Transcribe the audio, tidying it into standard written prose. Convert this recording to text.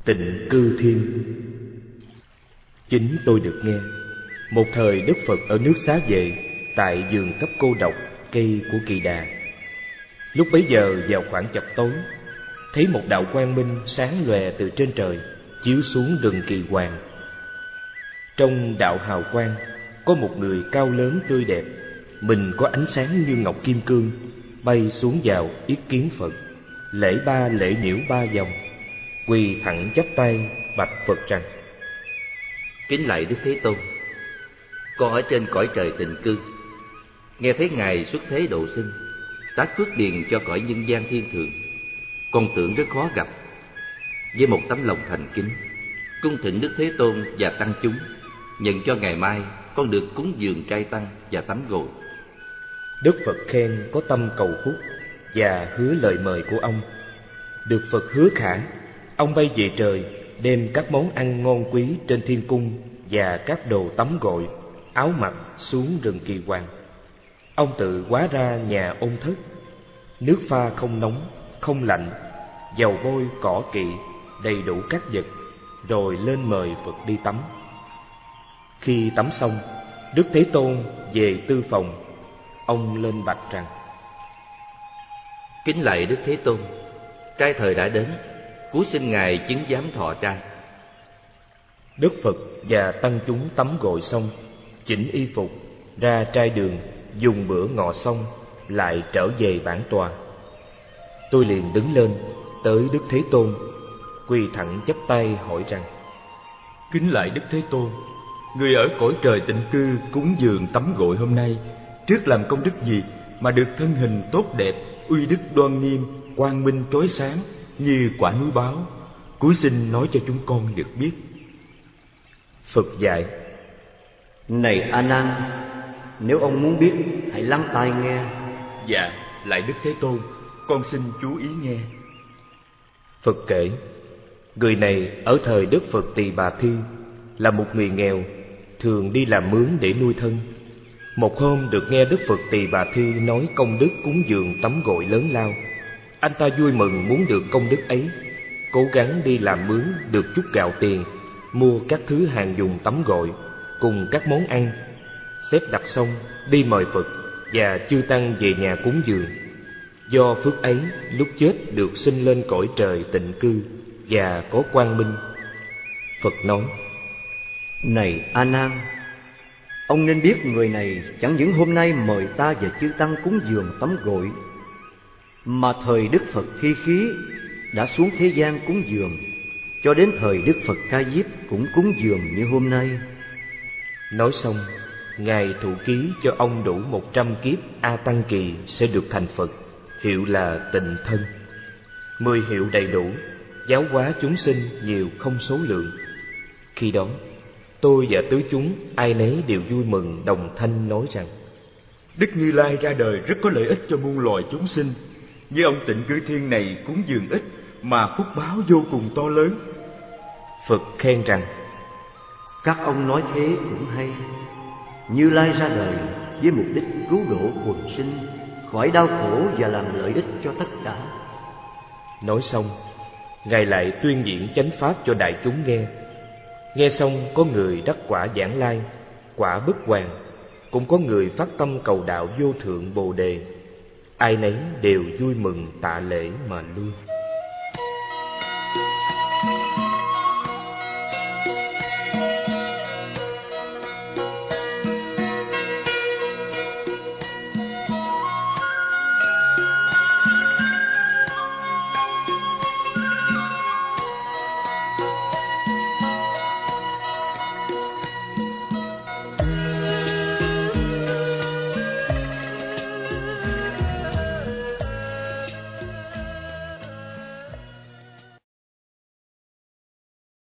Tịnh Cư Thiên. Chính tôi được nghe, một thời Đức Phật ở nước Xá Vệ, tại vườn cấp cô độc cây của Kỳ Đà. Lúc bấy giờ vào khoảng chập tối, thấy một đạo quang minh sáng lòe từ trên trời chiếu xuống rừng Kỳ Hoàng. Trong đạo hào quang có một người cao lớn tươi đẹp, mình có ánh sáng như ngọc kim cương, bay xuống vào yết kiến Phật, lễ ba lễ nhiễu ba vòng, quỳ thẳng chắp tay bạch Phật rằng: Kính lạy Đức Thế Tôn, con ở trên cõi trời Tịnh Cư, nghe thấy Ngài xuất thế độ sinh, tác phước điền cho cõi nhân gian thiên thượng, con tưởng rất khó gặp. Với một tấm lòng thành kính, cung thỉnh Đức Thế Tôn và tăng chúng nhận cho ngày mai con được cúng dường trai tăng và tắm gội. Đức Phật khen có tâm cầu phúc và hứa lời mời của ông. Được Phật hứa khả, ông bay về trời, đem các món ăn ngon quý trên thiên cung và các đồ tắm gội, áo mặc xuống rừng Kỳ Hoàng. Ông tự hóa ra nhà ôn thất, nước pha không nóng, không lạnh, dầu bôi, cỏ kỵ, đầy đủ các vật, rồi lên mời Phật đi tắm. Khi tắm xong, Đức Thế Tôn về tư phòng. Ông lên bạch rằng: Kính lạy Đức Thế Tôn, trai thời đã đến, cúi xin Ngài chứng giám thọ trai. Đức Phật và tăng chúng tắm gội xong, chỉnh y phục, ra trai đường, dùng bữa ngọ xong, lại trở về bản tòa. Tôi liền đứng lên, tới Đức Thế Tôn, quỳ thẳng chắp tay hỏi rằng: Kính lạy Đức Thế Tôn, người ở cõi trời Tịnh Cư cúng dường tắm gội hôm nay, trước làm công đức gì mà được thân hình tốt đẹp, uy đức đoan nghiêm, quang minh chói sáng như quả núi báo? Cúi xin nói cho chúng con được biết. Phật dạy: Này A Nan, nếu ông muốn biết, hãy lắng tai nghe. Dạ, lạy Đức Thế Tôn, con xin chú ý nghe. Phật kể, người này ở thời Đức Phật Tỳ Bà Thi là một người nghèo, thường đi làm mướn để nuôi thân. Một hôm được nghe Đức Phật Tỳ Bà Thi nói công đức cúng dường tắm gội lớn lao, anh ta vui mừng muốn được công đức ấy, cố gắng đi làm mướn được chút gạo tiền, mua các thứ hàng dùng tắm gội cùng các món ăn, xếp đặt xong đi mời Phật và chư tăng về nhà cúng dường. Do phước ấy, lúc chết được sinh lên cõi trời Tịnh Cư và có quang minh. Phật nói: Này A Nan, ông nên biết người này chẳng những hôm nay mời ta và chư tăng cúng dường tắm gội, mà thời Đức Phật Thi Khí đã xuống thế gian cúng dường, cho đến thời Đức Phật Ca Diếp cũng cúng dường như hôm nay. Nói xong, Ngài thụ ký cho ông đủ 100 kiếp A Tăng Kỳ sẽ được thành Phật, hiệu là Tịnh Thân. 10 hiệu đầy đủ, giáo hóa chúng sinh nhiều không số lượng. Khi đó, tôi và tứ chúng ai nấy đều vui mừng đồng thanh nói rằng: Đức Như Lai ra đời rất có lợi ích cho muôn loài chúng sinh. Như ông Tịnh Cư Thiên này cúng dường ít mà phúc báo vô cùng to lớn. Phật khen rằng: Các ông nói thế cũng hay. Như Lai ra đời với mục đích cứu độ quần sinh khỏi đau khổ và làm lợi ích cho tất cả. Nói xong, Ngài lại tuyên diễn chánh pháp cho đại chúng nghe. Nghe xong, có người đắc quả Vãng Lai, quả Bất Hoàn, cũng có người phát tâm cầu đạo vô thượng Bồ Đề. Ai nấy đều vui mừng tạ lễ mà lui.